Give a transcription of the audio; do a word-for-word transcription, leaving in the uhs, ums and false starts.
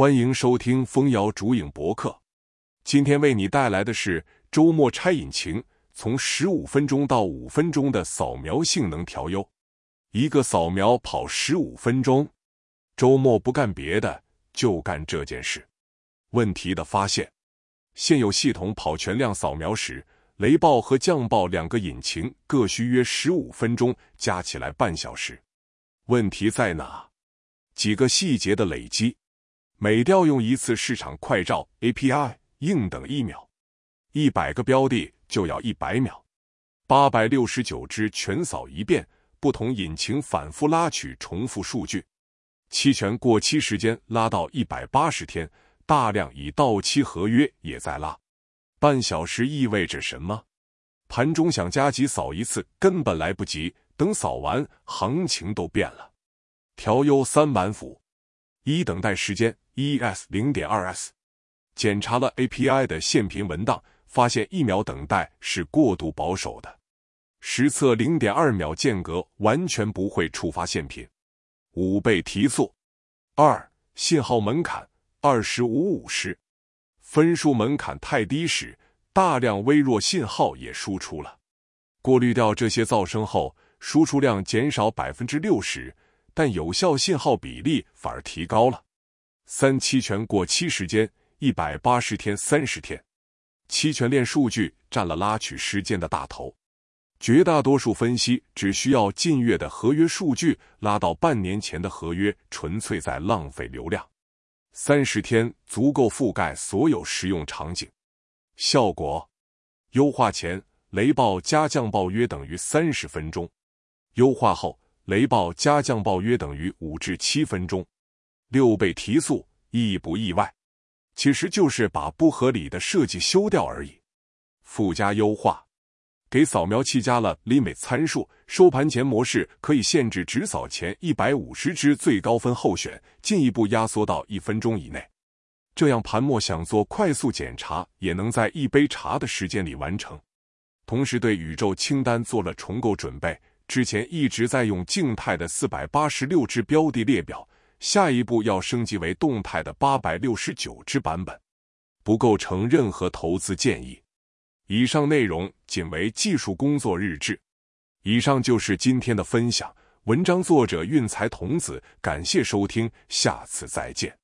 欢迎收听蜂瑶竹影博客。今天为你带来的是周末拆引擎，从十五分钟到五分钟的扫描性能调优。一个扫描跑十五分钟，周末不干别的，就干这件事。问题的发现：现有系统跑全量扫描时，雷暴和降暴两个引擎各需约十五分钟，加起来半小时。问题在哪？几个细节的累积。每调用一次市场快照 A P I 应等一秒，一百个标的就要一百秒，八百六十九只全扫一遍，不同引擎反复拉取重复数据，期权过期时间拉到一百八十天，大量已到期合约也在拉。半小时意味着什么？盘中想加急扫一次根本来不及，等扫完行情都变了。调优三板斧：一、等待时间 E S 零点二 S， 检查了 A P I 的线频文档，发现一秒等待是过度保守的，实测 零点二 秒间隔完全不会触发线频。五倍提速。二、信号门槛二十五五十，分数门槛太低时，大量微弱信号也输出了，过滤掉这些噪声后，输出量减少 百分之六十， 但有效信号比例反而提高了。三、期权过期时间一百八十天三十天，期权链数据占了拉取时间的大头，绝大多数分析只需要近月的合约数据拉到半年前的合约，纯粹在浪费流量。三十天足够覆盖所有实用场景。效果：优化前雷暴加降暴约等于三十分钟，优化后雷暴加降暴约等于五至七分钟。六倍提速，意不意外？其实就是把不合理的设计修掉而已。附加优化：给扫描器加了 limit 参数，收盘前模式可以限制只扫前一百五十只最高分候选，进一步压缩到一分钟以内。这样盘末想做快速检查，也能在一杯茶的时间里完成。同时对宇宙清单做了重构准备，之前一直在用静态的四百八十六只标的列表，下一步要升级为动态的八百六十九只版本，不构成任何投资建议。以上内容仅为技术工作日志。以上就是今天的分享，文章作者运财童子，感谢收听，下次再见。